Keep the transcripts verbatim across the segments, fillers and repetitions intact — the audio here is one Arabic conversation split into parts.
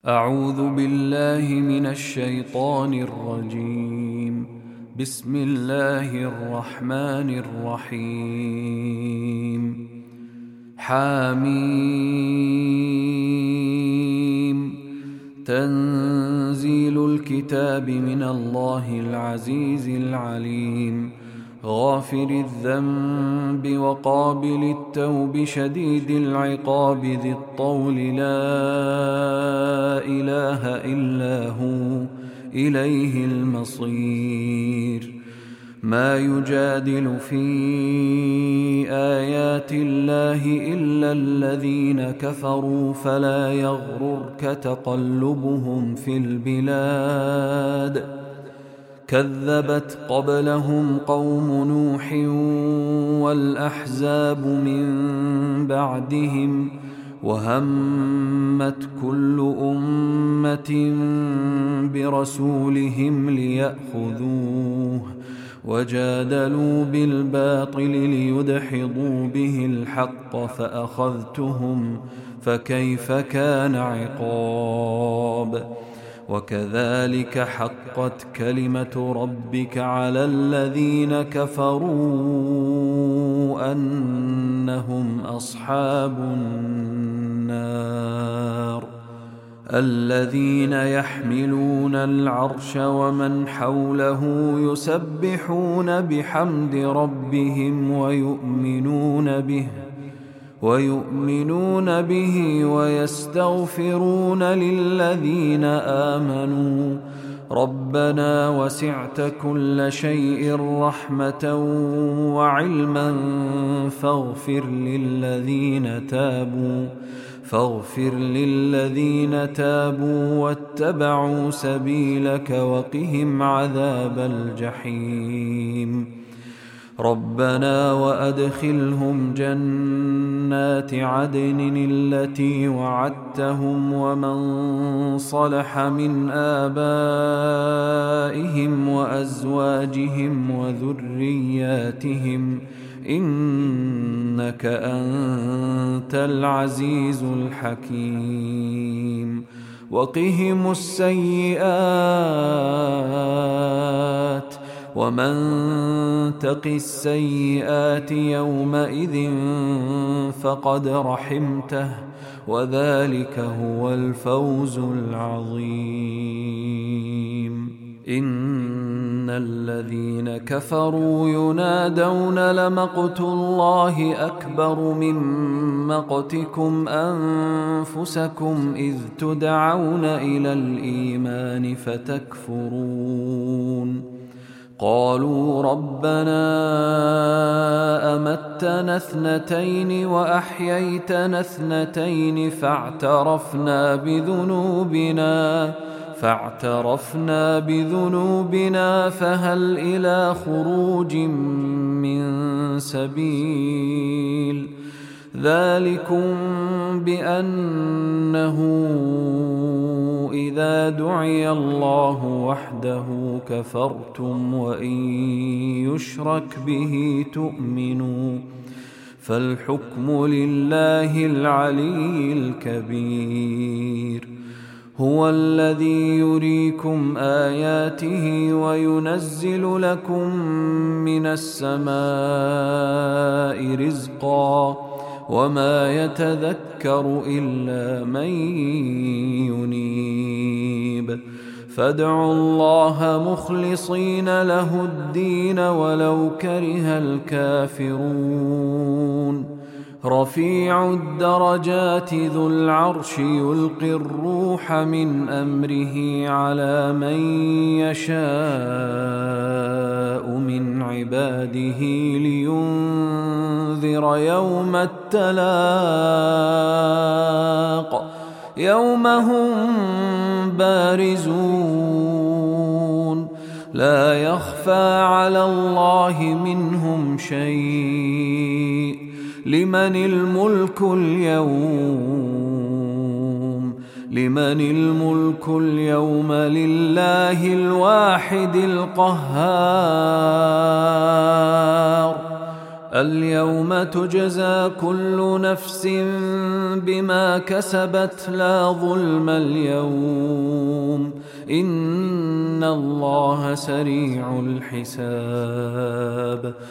أعوذ بالله من الشيطان الرجيم. بسم الله الرحمن الرحيم. حاميم. تنزيل الكتاب من الله العزيز العليم، غافر الذنب وقابل التوب شديد العقاب ذي الطول، لا إله إلا هو إليه المصير. ما يجادل في آيات الله إلا الذين كفروا، فلا يغررك تقلبهم في البلاد. كذبت قبلهم قوم نوح والأحزاب من بعدهم، وهمت كل أمة برسولهم ليأخذوه، وجادلوا بالباطل ليدحضوا به الحق، فأخذتهم فكيف كان عقاب. وكذلك حقت كلمة ربك على الذين كفروا أنهم أصحاب النار. الذين يحملون العرش ومن حوله يسبحون بحمد ربهم ويؤمنون به ويؤمنون به ويستغفرون للذين آمنوا ربنا وسعت كل شيء رحمة وعلما فاغفر للذين تابوا فاغفر للذين تابوا واتبعوا سبيلك وقهم عذاب الجحيم. ربنا وأدخلهم جنات عدن التي وعدتهم ومن صلح من آبائهم وأزواجهم وذرياتهم إنك أنت العزيز الحكيم. وقهم السيئات، ومن تق السيئات يومئذ فقد رحمته، وذلك هو الفوز العظيم. إن الذين كفروا ينادون لمقت الله أكبر من مقتكم أنفسكم إذ تدعون إلى الإيمان فتكفرون. قالوا ربنا أمتنا اثنتين وأحييتنا اثنتين فاعترفنا بذنوبنا فاعترفنا بذنوبنا فهل إلى خروج من سبيل. ذلكم بأنه إذا دعي الله وحده كفرتم وإن يشرك به تؤمنوا، فالحكم لله العلي الكبير. هو الذي يريكم آياته وينزل لكم من السماء رزقا، وما يتذكر إلا من ينيب. فادعوا الله مخلصين له الدين ولو كره الكافرون. رفيع الدرجات ذو العرش يلقي الروح من أمره على من يشاء من عباده لينذر يوم التلاق، يوم هم بارزون لا يخفى على الله منهم شيء. لمن الملك اليوم لمن الملك اليوم لله الواحد القهار. اليوم تجزى كل نفس بما كسبت لا ظلم اليوم إن الله سريع الحساب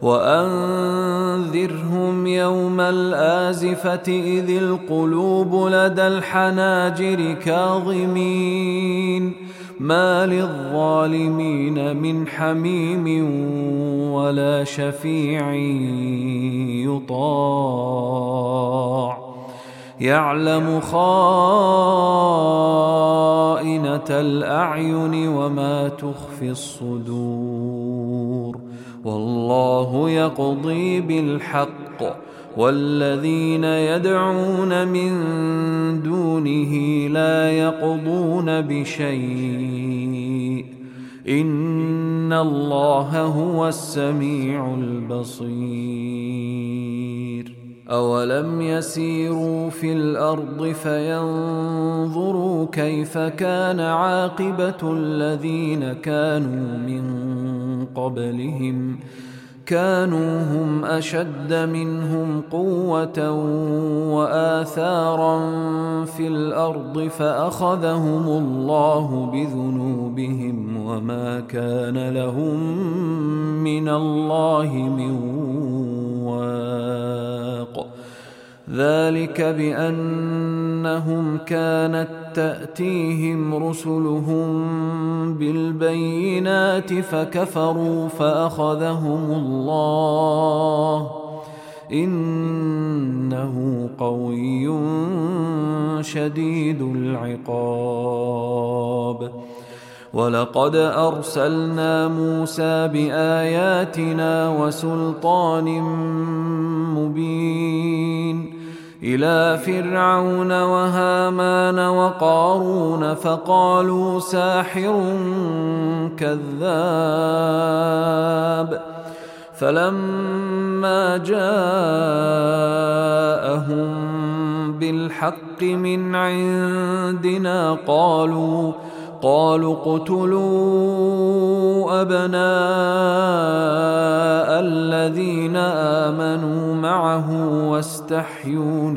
وأنذرهم يوم الآزفة إذ القلوب لدى الحناجر كاظمين ما للظالمين من حميم ولا شفيع يطاع يعلم خائنة الأعين وما تخفي الصدور والله يقضي بالحق والذين يدعون من دونه لا يقضون بشيء إن الله هو السميع البصير أولم يسيروا في الأرض فينظروا كيف كان عاقبة الذين كانوا من قبلهم كانوا هم أشد منهم قوة وآثارا في الأرض فأخذهم الله بذنوبهم وما كان لهم من الله من واق ذلك بأنهم كانت تأتيهم رسلهم بالبينات فكفروا فأخذهم الله إنه قوي شديد العقاب ولقد أرسلنا موسى بآياتنا وسلطان مبين إلى فرعون وهامان وقارون فقالوا ساحر كذاب فلما جاءهم بالحق من عندنا قالوا قالوا اقتلوا أبناء الذين آمنوا معه واستحيوا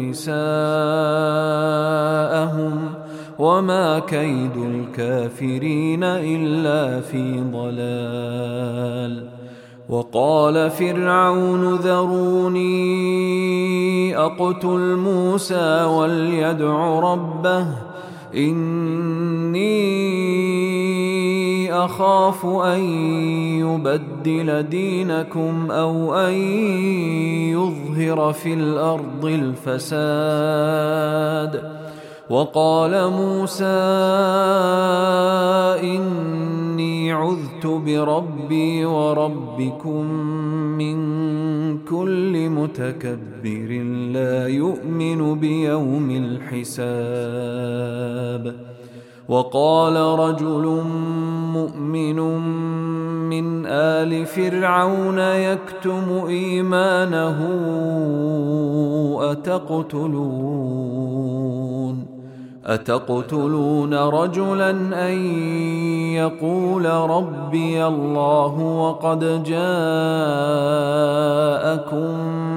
نساءهم وما كيد الكافرين إلا في ضلال وقال فرعون ذروني أقتل موسى وليدع ربه إني أخاف أن يبدل دينكم أو أن يظهر في الأرض الفساد وقال موسى إني عذت بربي وربكم من كل متكبر لا يؤمن بيوم الحساب وقال رجل مؤمن من آل فرعون يكتم إيمانه أتقتلون أتقتلون رجلا أن يقول ربي الله وقد جاءكم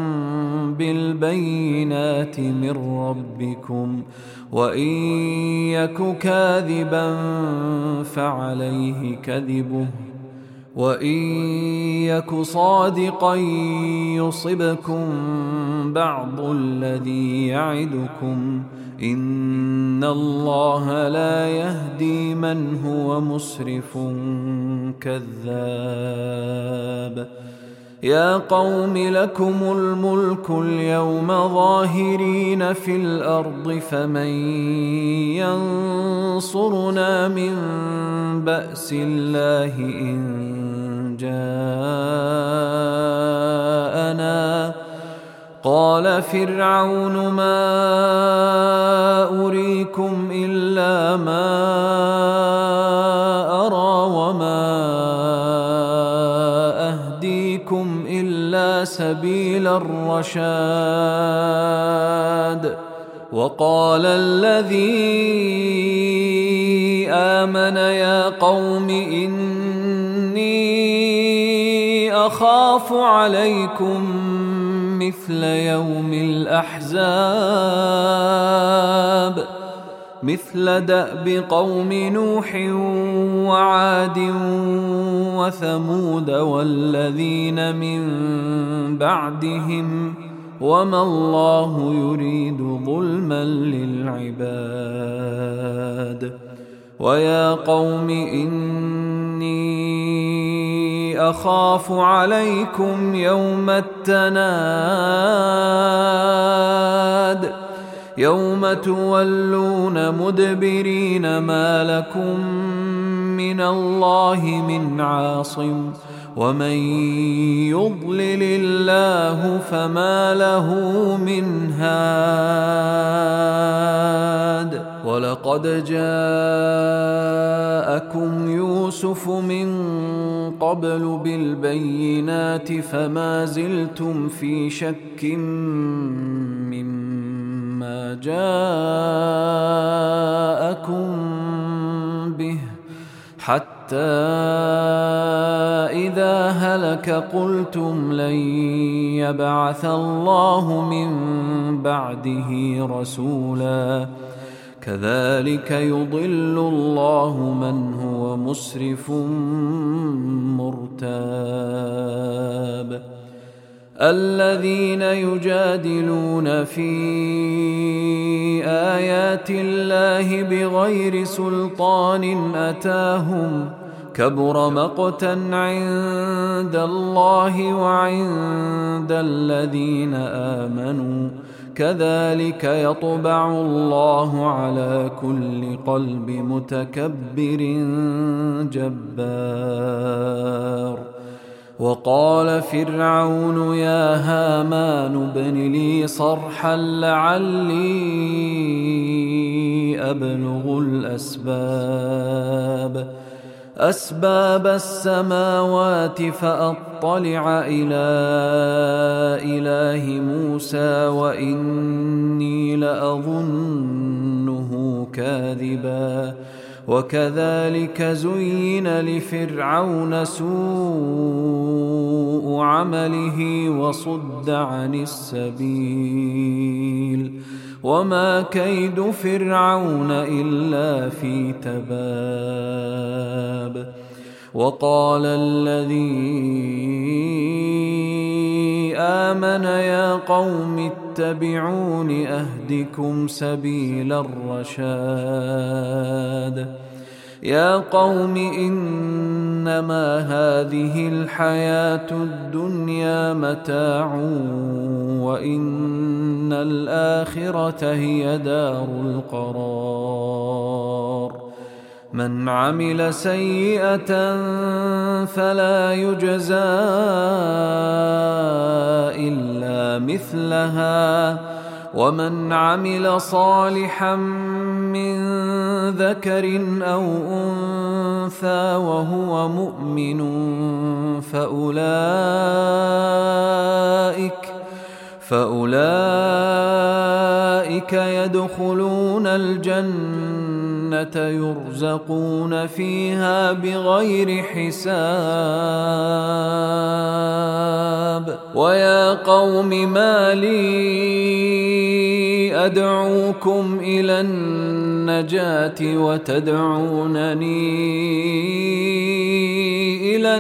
بالبينات من ربكم وإن يك كاذبا فعليه كذبه وإن يك صادقا يصبكم بعض الذي يعدكم إن الله لا يهدي من هو مسرف كذاب يا قوم لكم الملك اليوم ظاهرين في الأرض فمن ينصرنا من بأس الله إن جاءنا قال فرعون ما أريكم إلا ما أرى وما أهديكم إلا سبيل الرشاد وقال الذي آمن يا قوم إني أخاف أخاف عليكم مثل يوم الأحزاب مثل دأب قوم نوح وعاد وثمود والذين من بعدهم وما الله يريد ظلما للعباد. ويا قوم إني أخاف عليكم يوم التناد يوم تولون مدبرين ما لكم من الله من عاصم ومن يضلل الله فما له من هاد. ولقد جاءكم يوسف من قبل بالبينات فما زلتم في شك مما جاءكم به حتى إذا هلك قلتم لن يبعث الله من بعده رسولا كذلك يضل الله من هو مسرف مرتاب. الذين يجادلون في آيات الله بغير سلطان أتاهم كبر مقتا عند الله وعند الذين آمنوا كذلك يطبع الله على كل قلب متكبر جبار. وقال فرعون يا هامان ابن لي صرحا لعلي أبلغ الأسباب أسباب السماوات فأطلع إلى إله موسى وإني لأظنه كاذبا. وكذلك زين لفرعون سوء عمله وصد عن السبيل وما كيد فرعون إلا في تباب. وقال الذي آمن يا قوم اتبعون أهدكم سبيل الرشاد. يا قوم إنما هذه الحياة الدنيا متاع وإن الآخرة هي دار القرار. من عمل سيئة فلا يجزى إلا مثلها ومن عمل صالحا من ذكر أو أنثى وهو مؤمن فأولئك فأولئك يدخلون الجنة يرزقون فيها بغير حساب. ويا قوم ما لي أدعوكم إلى النجاة وتدعونني إلى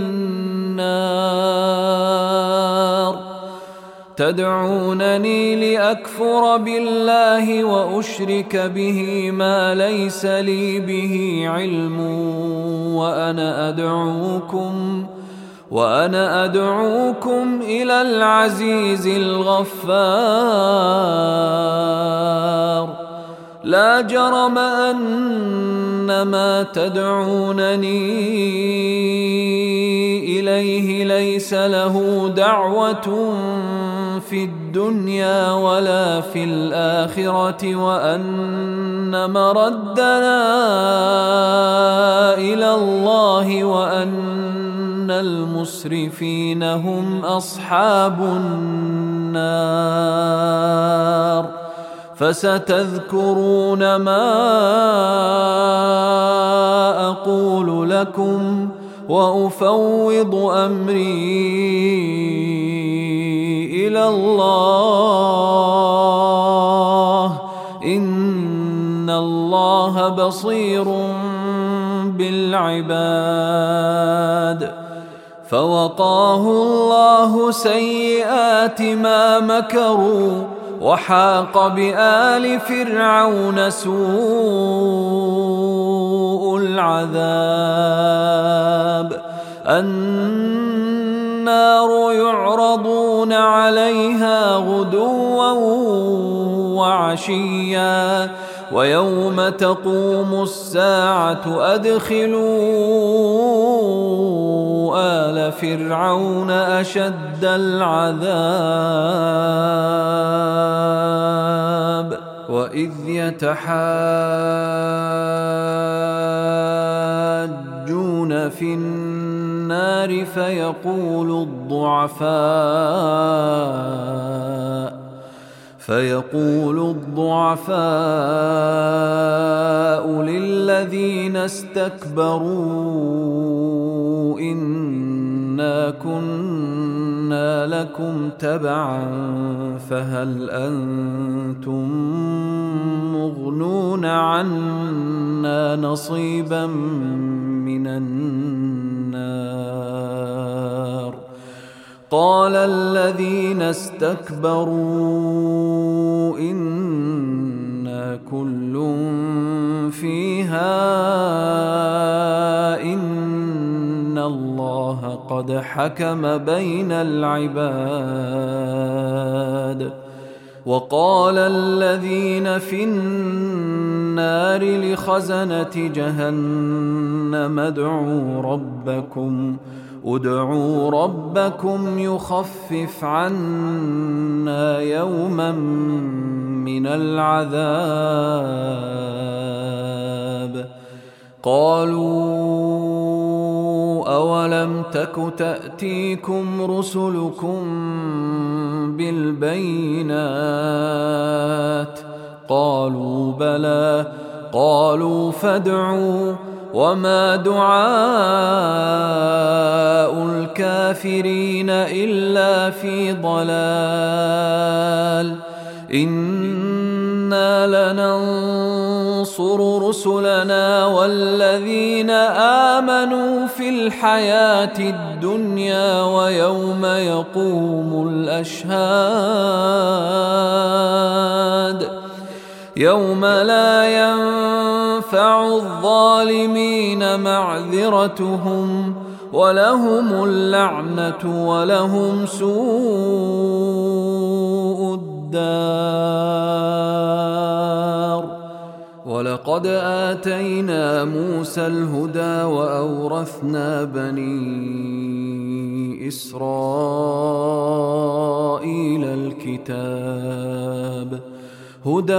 النار تدعونني لأكفر بالله وأشرك به ما ليس لي به علم وأنا أدعوكم وأنا أدعوكم إلى العزيز الغفار. لا جرم أن ما تدعونني إليه ليس له دعوة في الدنيا ولا في الآخرة وأن مردنا إلى الله وأن المسرفين هم أصحاب النار. فستذكرون ما أقول لكم وأفوض أمري إلى الله إن الله بصير بالعباد. فوقاه الله سيئات ما مكروا وحاق بآل فرعون سوء العذاب. النار يعرضون عليها غدوا وعشيا ويوم تقوم الساعة أدخلوا آل فرعون أشد العذاب. وإذ يتحاجون في النار فيقول الضعفاء فيقول الضعفاء للذين استكبروا إنا كنا لكم تبعا فهل أنتم مغنون عنا نصيبا من النار. قال الذين استكبروا إنا كل فيها إن الله قد حكم بين العباد. وقال الذين في النار لخزنة جهنم ادعوا ربكم ادعوا ربكم يخفف عنا يوما من العذاب. قالوا أولم تك تأتيكم رسلكم بالبينات قالوا بلى قالوا فادعوا وما دعاء الكافرين إلا في ضلال. إنا لننصر رسلنا والذين آمنوا في الحياة الدنيا ويوم يقوم الأشهاد يوم لا ينفع الظالمين معذرتهم ولهم اللعنة ولهم سوء الدار. ولقد آتينا موسى الهدى وأورثنا بني إسرائيل الكتاب هدى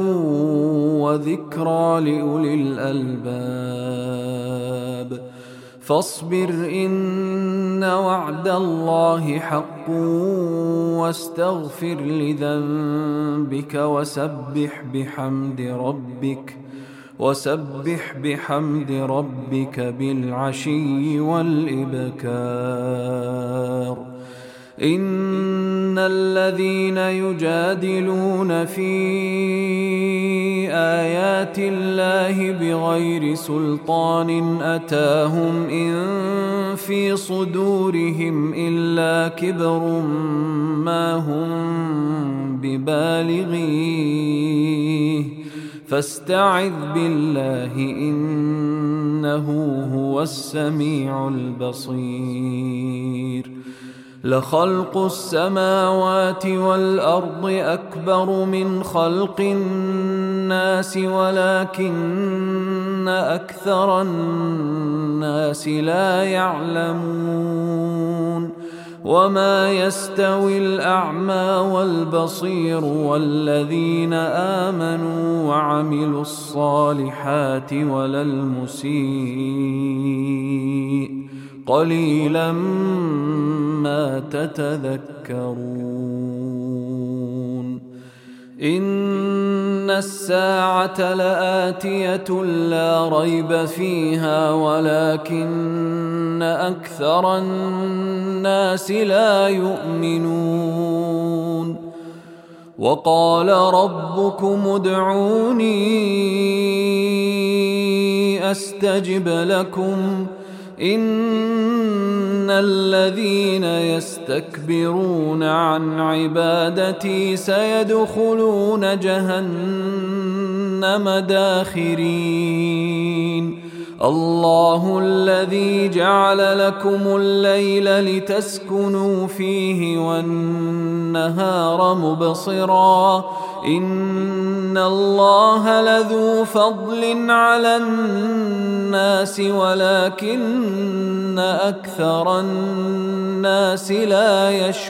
وذكرى لأولي الألباب. فاصبر إن وعد الله حق واستغفر لذنبك وسبح بحمد ربك وسبح بحمد ربك بالعشي والإبكار. إن الذين يجادلون في آيات الله بغير سلطان أتاهم إن في صدورهم إلا كبر ما هم ببالغيه فاستعذ بالله إنه هو السميع البصير. لخلق السماوات والأرض أكبر من خلق الناس ولكن أكثر الناس لا يعلمون. وما يستوي الأعمى والبصير والذين آمنوا وعملوا الصالحات ولا المسيء قليلا ما تتذكرون. إن الساعة لآتية لا ريب فيها ولكن أكثر الناس لا يؤمنون وقال ربكم ادعوني أستجب لكم إن الذين يستكبرون عن عبادتي سيدخلون جهنم داخرين الله الذي جعل لكم الليل لتسكنوا فيه والنهار مبصرا إن الله لذو فضل على الناس ولكن أكثر الناس لا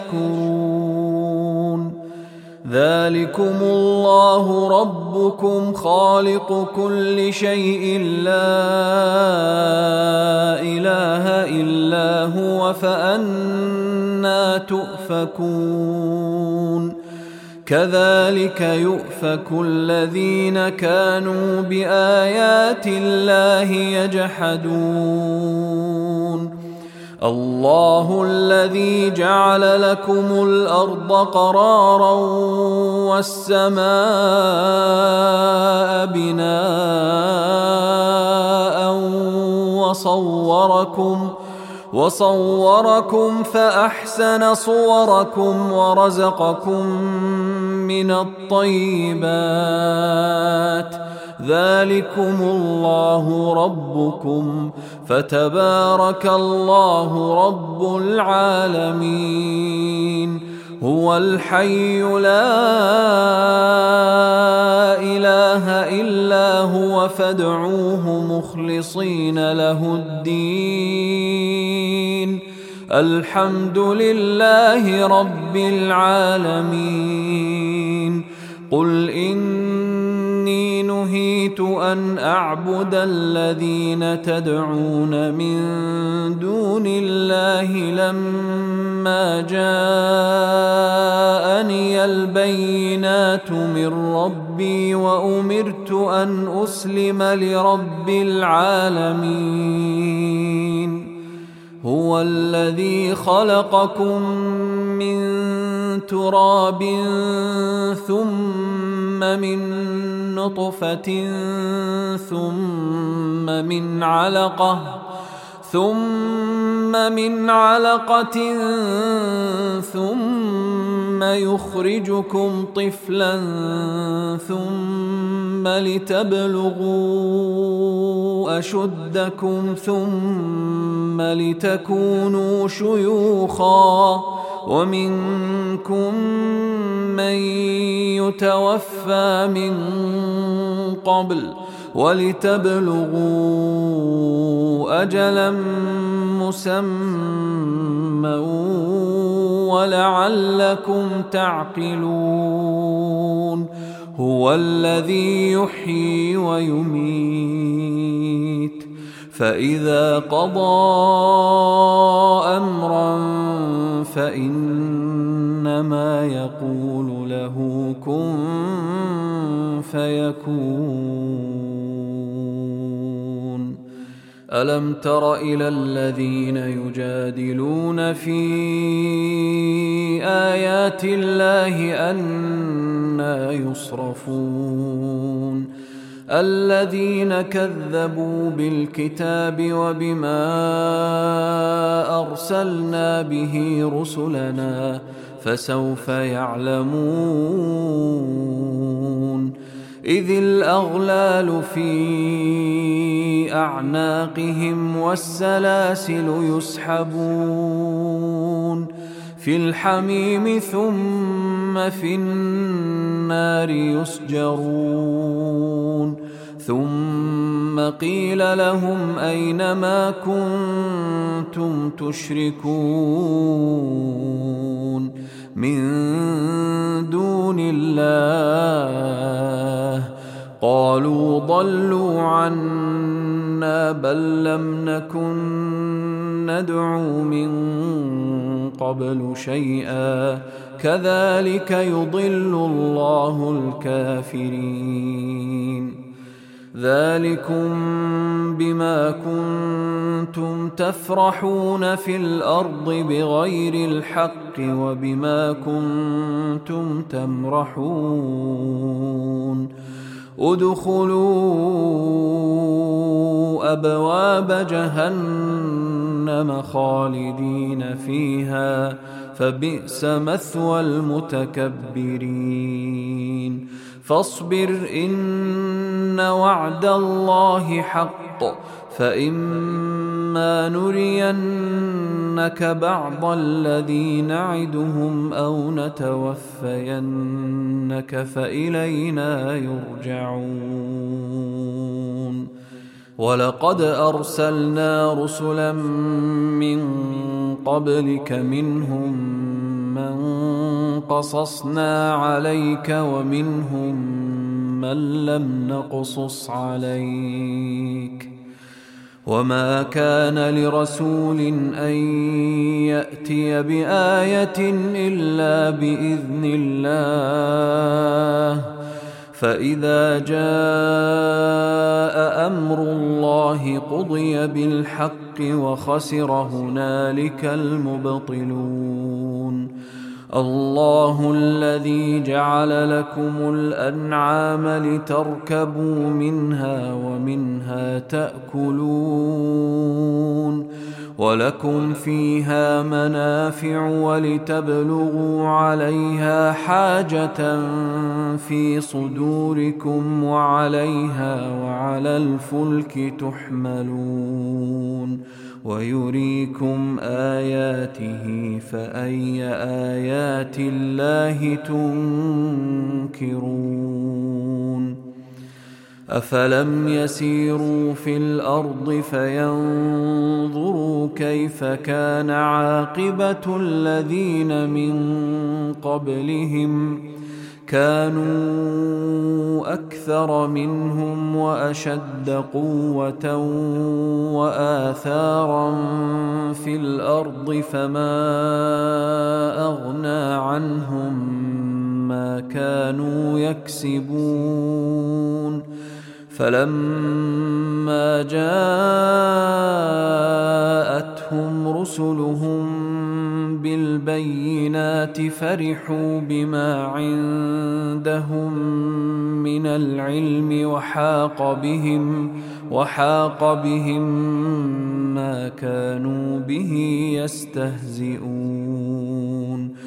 يشكرون ذلكم الله ربكم خالق كل شيء لا إله إلا هو فأنى تؤفكون كذلك يؤفك الذين كانوا بآيات الله يجحدون الله الذي جعل لكم الأرض قرارا والسماء بناء وصوركم وصوركم فأحسن صوركم ورزقكم من الطيبات ذلكم الله ربكم فتبارك الله رب العالمين هو الحي لا إله إلا هو فادعوه مخلصين له الدين الحمد لله رب العالمين قل إني نهيت أن أعبد الذين تدعون من دون الله لما جاءني البينات من ربي وأمرت أن أسلم لرب العالمين هو الذي خلقكم من تراب ثم من نطفة ثم من علقة ثم من علقة ثم يخرجكم طفلا ثم لتبلغوا أشدكم ثم لتكونوا شيوخا ومنكم من يتوفى من قبل ولتبلغوا أجلا مسمى ولعلكم تعقلون هو الذي يحيي ويميت فإذا قضى أمرا فإنما يقول له كن فيكون ألم تر إلى الذين يجادلون في آيات الله أنى يصرفون الذين كذبوا بالكتاب وبما أرسلنا به رسلنا فسوف يعلمون إذ الأغلال في أعناقهم والسلاسل يسحبون في الحميم ثم في النار يسجرون ثم قيل لهم أين ما كنتم تشركون من دون الله قالوا ضلوا عنا بل لم نكن ندعو من قبل شيئا كذلك يضل الله الكافرين ذلكم بما كنتم تفرحون في الأرض بغير الحق وبما كنتم تمرحون ادخلوا أبواب جهنم خالدين فيها فبئس مثوى المتكبرين فاصبر إن وعد الله حق فإما نرينك بعض الذي نعدهم أو نتوفينك فإلينا يرجعون ولقد أرسلنا رسلا من قبلك منهم من قصصنا عليك ومنهم من لم نقصص عليك وما كان لرسول أن يأتي بآية إلا بإذن الله فإذا جاء أمر الله قضي بالحق وخسر هنالك المبطلون الله الذي جعل لكم الأنعام لتركبوا منها ومنها تأكلون ولكم فيها منافع ولتبلغوا عليها حاجة في صدوركم وعليها وعلى الفلك تحملون ويريكم آياته فأي آيات الله تنكرون أفلم يسيروا في الأرض فينظروا كيف كان عاقبة الذين من قبلهم كانوا أكثر منهم وأشد قوة وآثارا في الأرض فما أغنى عنهم ما كانوا يكسبون فلما جاءتهم رسلهم بالبينات فرحوا بما عندهم من العلم وحاق بهم وحاق بهم ما كانوا به يستهزئون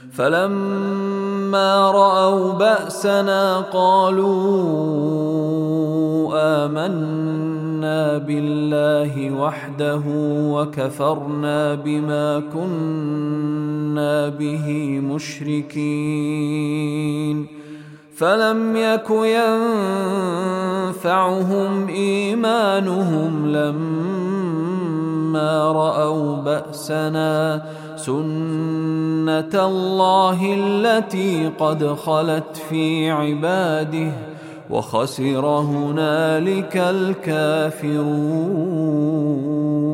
فلما رأوا بأسنا قالوا آمنا بالله وحده وكفرنا بما كنا به مشركين فلم يك ينفعهم إيمانهم لما رأوا بأسنا سنة الله التي قد خلت في عباده وخسر هنالك الكافرون.